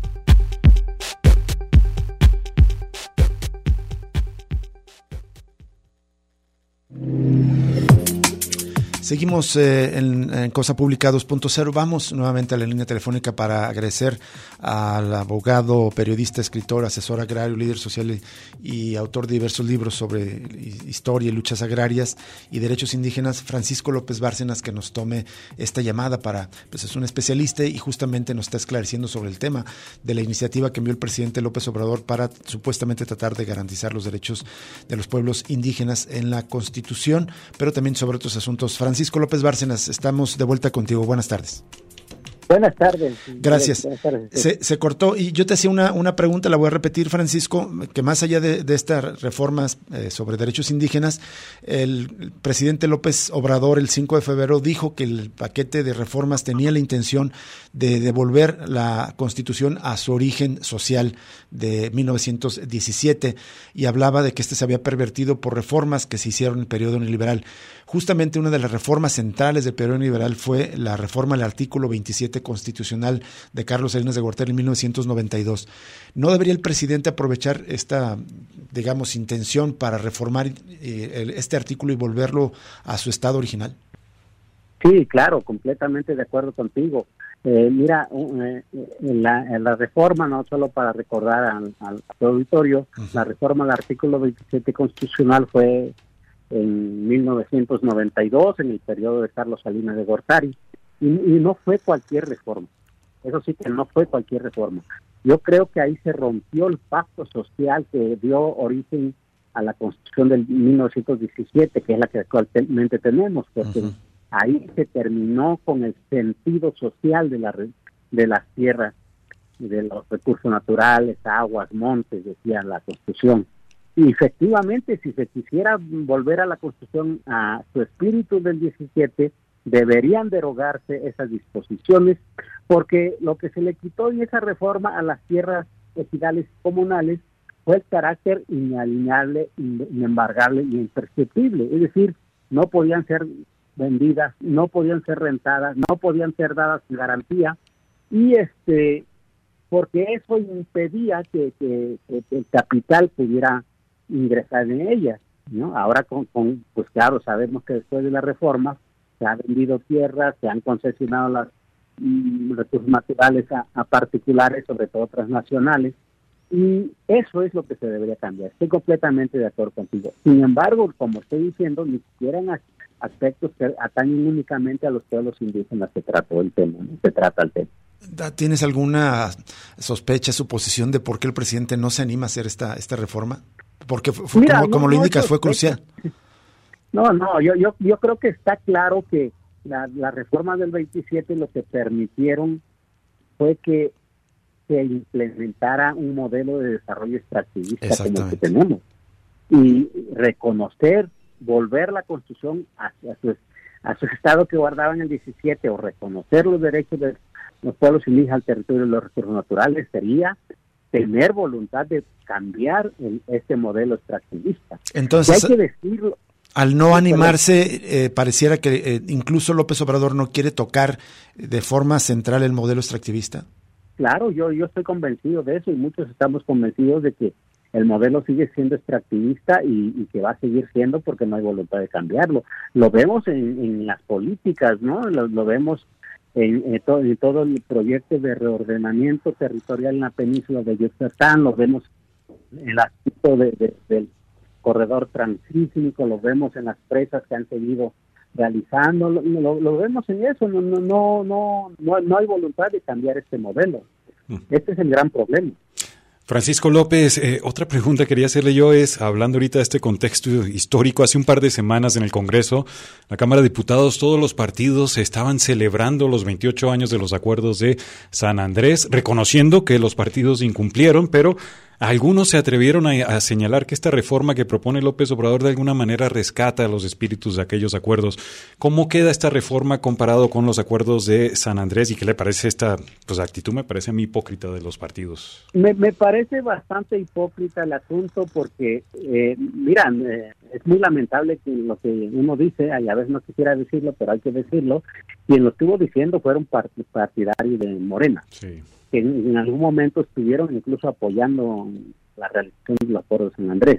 Seguimos eh, en, en Cosa Pública dos punto cero. Vamos nuevamente a la línea telefónica para agradecer al abogado, periodista, escritor, asesor agrario, líder social y, y autor de diversos libros sobre historia y luchas agrarias y derechos indígenas, Francisco López Bárcenas, que nos tome esta llamada para, pues es un especialista y justamente nos está esclareciendo sobre el tema de la iniciativa que envió el presidente López Obrador para supuestamente tratar de garantizar los derechos de los pueblos indígenas en la Constitución, pero también sobre otros asuntos. Francisco López Bárcenas, estamos de vuelta contigo. Buenas tardes. Buenas tardes. Gracias. Buenas tardes. Se, se cortó y yo te hacía una, una pregunta, la voy a repetir, Francisco, que más allá de, de estas reformas eh, sobre derechos indígenas, el presidente López Obrador el cinco de febrero dijo que el paquete de reformas tenía la intención de devolver la Constitución a su origen social de mil novecientos diecisiete y hablaba de que este se había pervertido por reformas que se hicieron en el periodo neoliberal. Justamente una de las reformas centrales del periodo neoliberal fue la reforma al artículo veintisiete constitucional de Carlos Salinas de Gortari en mil novecientos noventa y dos. ¿No debería el presidente aprovechar esta, digamos, intención para reformar eh, este artículo y volverlo a su estado original? Sí, claro, completamente de acuerdo contigo. Eh, mira, eh, en, la, en la reforma, no solo para recordar al, al auditorio, uh-huh. La reforma al artículo veintisiete constitucional fue en mil novecientos noventa y dos, en el periodo de Carlos Salinas de Gortari, y, y no fue cualquier reforma. Eso sí que no fue cualquier reforma. Yo creo que ahí se rompió el pacto social que dio origen a la Constitución del mil novecientos diecisiete, que es la que actualmente tenemos, porque uh-huh. ahí se terminó con el sentido social de la de las tierras, de los recursos naturales, aguas, montes, decía la Constitución. Y efectivamente, si se quisiera volver a la Constitución, a su espíritu del diecisiete, deberían derogarse esas disposiciones, porque lo que se le quitó en esa reforma a las tierras ejidales comunales fue el carácter inalienable, inembargable y imprescriptible. Es decir, no podían ser vendidas, no podían ser rentadas, no podían ser dadas sin garantía, y este porque eso impedía que, que, que el capital pudiera ingresar en ellas, ¿no? Ahora con, con pues claro, sabemos que después de la reforma se han vendido tierras, se han concesionado los mm, recursos naturales a, a particulares, sobre todo transnacionales, Y eso es lo que se debería cambiar. Estoy completamente de acuerdo contigo. Sin embargo, como estoy diciendo, ni siquiera en aspectos que atañen únicamente a los pueblos indígenas se trató el tema, ¿no? Se trata el tema. ¿Tienes alguna sospecha, suposición de por qué el presidente no se anima a hacer esta esta reforma? Porque fue, Mira, como, no, como lo no indicas, fue sospecha. crucial. No, no, yo yo yo creo que está claro que la, la reforma del veintisiete lo que permitieron fue que se implementara un modelo de desarrollo extractivista como el que tenemos y reconocer, volver la Constitución a, a, su, a su estado que guardaba en el diecisiete o reconocer los derechos de los pueblos indígenas al territorio de los recursos naturales sería tener voluntad de cambiar el, este modelo extractivista. Entonces, y hay que decirlo. Al no animarse, eh, pareciera que eh, incluso López Obrador no quiere tocar de forma central el modelo extractivista. Claro, yo yo estoy convencido de eso y muchos estamos convencidos de que el modelo sigue siendo extractivista y, y que va a seguir siendo porque no hay voluntad de cambiarlo. Lo vemos en, en las políticas, ¿no? Lo, lo vemos en, en, todo, en todo el proyecto de reordenamiento territorial en la península de Yucatán, lo vemos en el aspecto de, de, del corredor transísmico, lo vemos en las presas que han seguido realizando, lo, lo, lo vemos en eso, no no no no no no hay voluntad de cambiar este modelo. Este es el gran problema. Francisco López, eh, otra pregunta quería hacerle yo es, hablando ahorita de este contexto histórico, hace un par de semanas en el Congreso, la Cámara de Diputados, todos los partidos estaban celebrando los veintiocho años de los acuerdos de San Andrés, reconociendo que los partidos incumplieron, pero algunos se atrevieron a, a señalar que esta reforma que propone López Obrador de alguna manera rescata los espíritus de aquellos acuerdos. ¿Cómo queda esta reforma comparado con los acuerdos de San Andrés? ¿Y qué le parece esta pues actitud? Me parece muy hipócrita de los partidos. Me, me parece bastante hipócrita el asunto porque, eh, mira, eh, es muy lamentable que lo que uno dice, y a veces no quisiera decirlo, pero hay que decirlo, quien lo estuvo diciendo fueron partidarios de Morena. Sí. Que en, en algún momento estuvieron incluso apoyando la realización del acuerdo de San Andrés.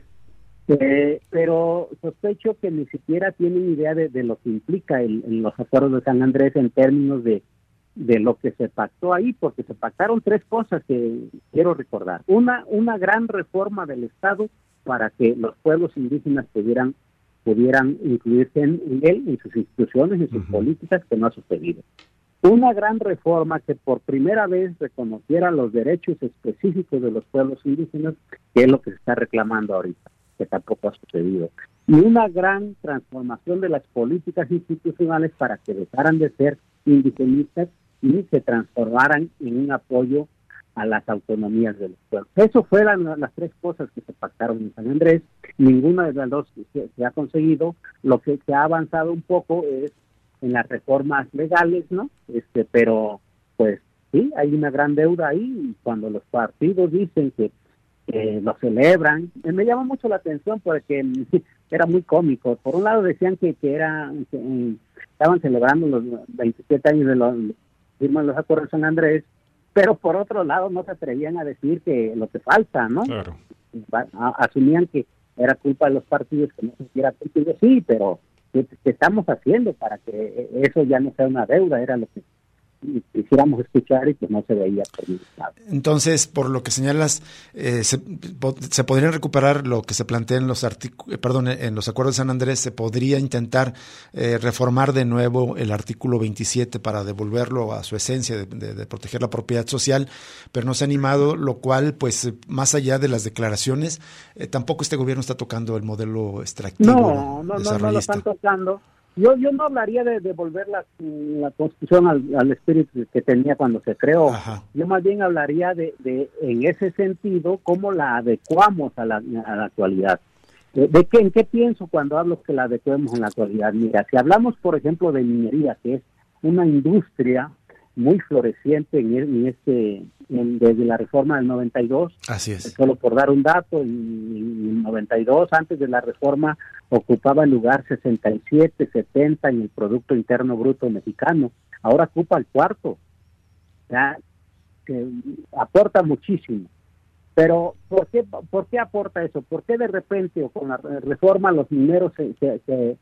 Eh, pero sospecho que ni siquiera tienen idea de, de lo que implica el, el, los acuerdos de San Andrés en términos de, de lo que se pactó ahí, porque se pactaron tres cosas que quiero recordar. Una, una gran reforma del Estado para que los pueblos indígenas pudieran, pudieran incluirse en, en él, en sus instituciones, en sus uh-huh. políticas, que no ha sucedido. Una gran reforma que por primera vez reconociera los derechos específicos de los pueblos indígenas, que es lo que se está reclamando ahorita, que tampoco ha sucedido. Y una gran transformación de las políticas institucionales para que dejaran de ser indigenistas y se transformaran en un apoyo a las autonomías de los pueblos. Eso fueron las tres cosas que se pactaron en San Andrés. Ninguna de las dos se, se ha conseguido. Lo que se ha avanzado un poco es en las reformas legales, ¿no? Este, pero pues sí, hay una gran deuda ahí y cuando los partidos dicen que eh, lo celebran, eh, me llama mucho la atención porque eh, era muy cómico. Por un lado decían que, que era que, eh, estaban celebrando los veintisiete años de los firmas los acuerdos de San Andrés, pero por otro lado no se atrevían a decir que lo que falta, ¿no? Claro. A, asumían que era culpa de los partidos que no se hiciera culpa, sí, pero ¿qué, qué estamos haciendo para que eso ya no sea una deuda? Era lo que quisiéramos escuchar y que no se veía permitido. Entonces, por lo que señalas, eh, se, se podrían recuperar lo que se plantea en los artículos, perdón, en los acuerdos de San Andrés, se podría intentar eh, reformar de nuevo el artículo veintisiete para devolverlo a su esencia de, de, de proteger la propiedad social, pero no se ha animado, lo cual, pues, más allá de las declaraciones, eh, tampoco este gobierno está tocando el modelo extractivo. No, no, no, no lo están tocando. Yo yo no hablaría de devolver la, la Constitución al, al espíritu que tenía cuando se creó. Ajá. Yo más bien hablaría de, de en ese sentido, cómo la adecuamos a la, a la actualidad. ¿De, de qué, en qué pienso cuando hablo que la adecuemos en la actualidad? Mira, si hablamos, por ejemplo, de minería, que es una industria muy floreciente en, en este en, desde la reforma del noventa y dos. Así es. Solo por dar un dato, en, en el noventa y dos, antes de la reforma, ocupaba el lugar sesenta y siete, setenta en el Producto Interno Bruto mexicano. Ahora ocupa el cuarto. Ya, que aporta muchísimo. Pero, ¿por qué, ¿por qué aporta eso? ¿Por qué de repente o con la reforma los mineros se, se, se,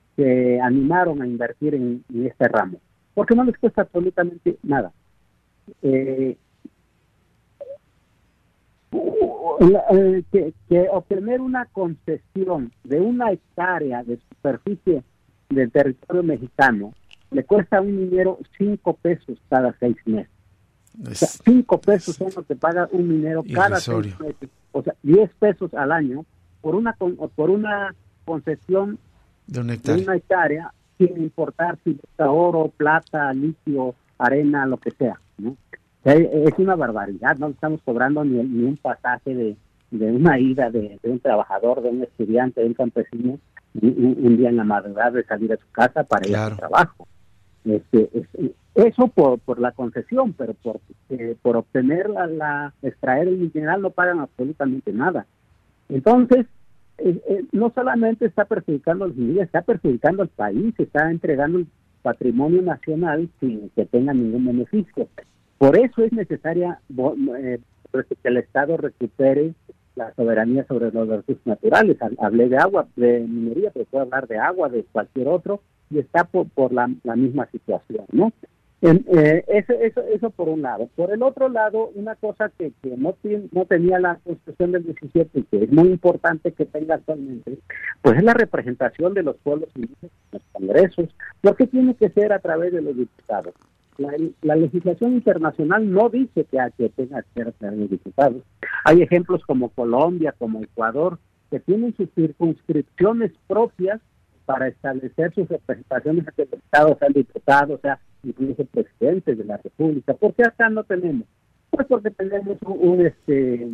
se animaron a invertir en, en este ramo? Porque no les cuesta absolutamente nada. Eh, que, que obtener una concesión de una hectárea de superficie del territorio mexicano le cuesta a un minero cinco pesos cada seis meses. O sea, cinco pesos son lo que paga un minero cada seis meses. O sea, diez pesos al año por una por una concesión de una hectárea, de una hectárea sin importar si es oro, plata, litio, arena, lo que sea, ¿no? O sea, es una barbaridad, no estamos cobrando ni, ni un pasaje de, de una ida de, de un trabajador, de un estudiante, de un campesino, un, un día en la madrugada de salir a su casa para ir a su trabajo. Este, es, eso por, por la concesión, pero por eh, por obtener la, la extraer el mineral no pagan absolutamente nada. Entonces, eh, eh, no solamente está perjudicando a los indígenas, está perjudicando al país, está entregando el patrimonio nacional sin que tenga ningún beneficio. Por eso es necesaria eh, que el Estado recupere la soberanía sobre los recursos naturales. Hablé de agua, de minería, pero puedo hablar de agua, de cualquier otro, y está por, por la, la misma situación, ¿no? En, eh, eso, eso, eso por un lado. Por el otro lado, una cosa que, que no, tiene, no tenía la Constitución del diecisiete y que es muy importante que tenga actualmente, pues es la representación de los pueblos indígenas en los congresos, lo que tiene que ser a través de los diputados. La, la legislación internacional no dice que, que tenga que ser a través de los diputados. Hay ejemplos como Colombia, como Ecuador, que tienen sus circunscripciones propias para establecer sus representaciones ante el Estado, sean diputados, o sea, incluso presidentes de la República. ¿Por qué acá no tenemos? Pues porque tenemos un, un este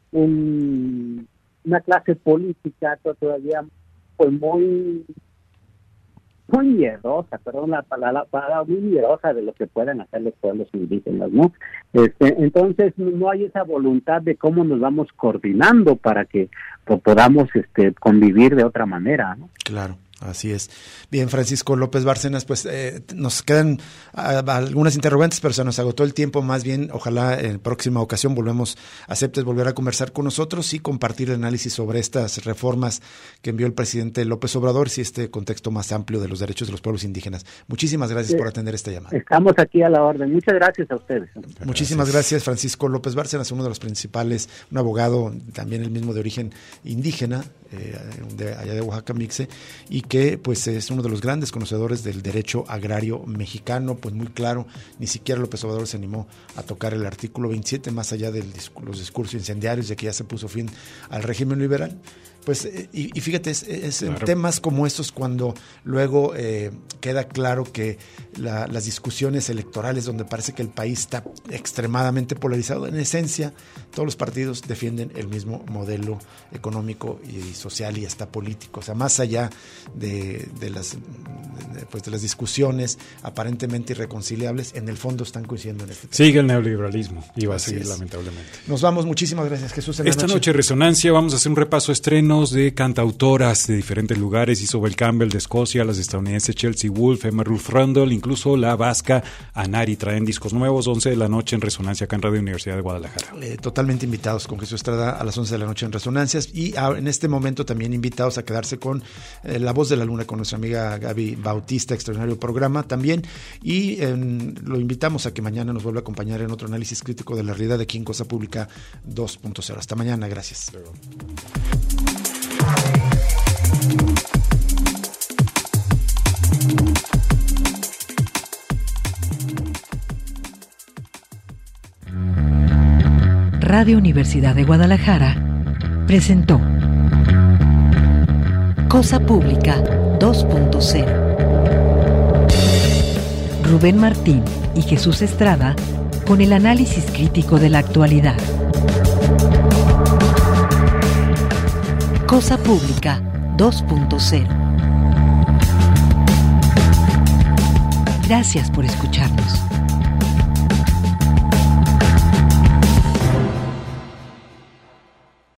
un, una clase política todavía pues muy muy miedosa, perdón la palabra, palabra muy miedosa de lo que puedan hacer los pueblos indígenas, ¿no? Este, entonces no hay esa voluntad de cómo nos vamos coordinando para que pues, podamos este convivir de otra manera, ¿no? Claro. Así es. Bien, Francisco López Bárcenas, pues eh, nos quedan a, a algunas interrogantes, pero se nos agotó el tiempo. Más bien, ojalá en próxima ocasión volvemos, aceptes volver a conversar con nosotros y compartir el análisis sobre estas reformas que envió el presidente López Obrador y este contexto más amplio de los derechos de los pueblos indígenas. Muchísimas gracias sí, por atender esta llamada. Estamos aquí a la orden. Muchas gracias a ustedes. Gracias. Muchísimas gracias, Francisco López Bárcenas, uno de los principales, un abogado también el mismo de origen indígena, eh, de allá de Oaxaca, Mixe, y que pues es uno de los grandes conocedores del derecho agrario mexicano, pues muy claro, ni siquiera López Obrador se animó a tocar el artículo veintisiete, más allá de los discursos incendiarios de que ya se puso fin al régimen liberal. Pues, y, y fíjate, es, es claro. En temas como estos cuando luego eh, queda claro que la, las discusiones electorales donde parece que el país está extremadamente polarizado, en esencia todos los partidos defienden el mismo modelo económico y social y hasta político, o sea, más allá de, de, las, de, pues de las discusiones aparentemente irreconciliables, en el fondo están coincidiendo en este tema. Sigue el neoliberalismo y va Así a seguir es. lamentablemente. Nos vamos, muchísimas gracias, Jesús. En Esta noche. noche Resonancia vamos a hacer un repaso estreno de cantautoras de diferentes lugares, Isobel Campbell de Escocia, las estadounidenses Chelsea Wolfe, Emma Ruth Rundle, incluso la vasca Anari. Traen discos nuevos, once de la noche en Resonancia acá en Radio Universidad de Guadalajara. Eh, totalmente invitados con Jesús Estrada a las once de la noche en Resonancias y a, en este momento también invitados a quedarse con eh, La Voz de la Luna con nuestra amiga Gaby Bautista, extraordinario programa también, y eh, lo invitamos a que mañana nos vuelva a acompañar en otro análisis crítico de la realidad aquí en Cosa Pública dos punto cero. Hasta mañana, gracias. Luego. Radio Universidad de Guadalajara presentó Cosa Pública dos punto cero. Rubén Martín y Jesús Estrada con el análisis crítico de la actualidad. Cosa Pública dos punto cero. Gracias por escucharnos.